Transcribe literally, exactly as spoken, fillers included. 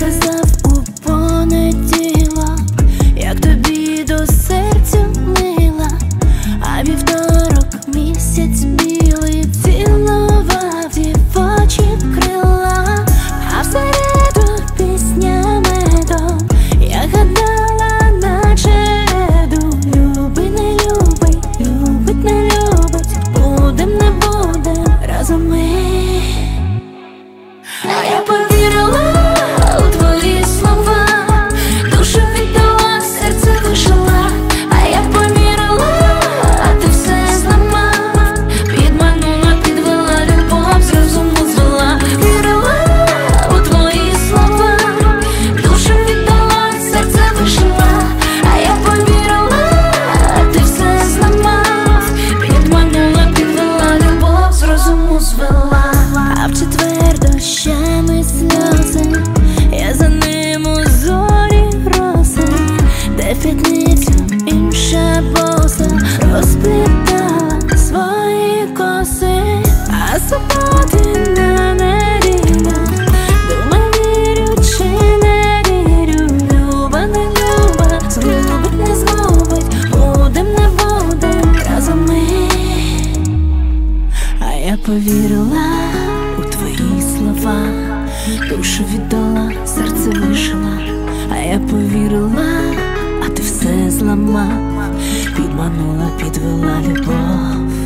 сказав у понеділок, як тобі до серця мила, а вівторок місяць білий цілував дівочі крила, а в середу пісня медом я гадала наче еду. Любить, не любить, любить, не любить, будем, не будем разом ми. А я повірила у твої слова, душу віддала, серце лишила. А я повірила, а ти все зламав, підманула, підвела, любов з розуму звела. Вірила у твої слова, душу віддала, серце лишила. А я повірила, а ти все зламав, підманула, підвела, любов з розуму звела. А в четвер дощами сльози, я за ним у зорі роси, де в п'ятницю інша боса розплітала свої коси, а суботи на неділю думаю, вірю чи не вірю. Люба, не люба, згубить, не згубить, будем, не будем разом ми. А я повірила у твої слова, душу віддала, серце лишила. А я повірила, а ти все зламав, підманула, підвела, любов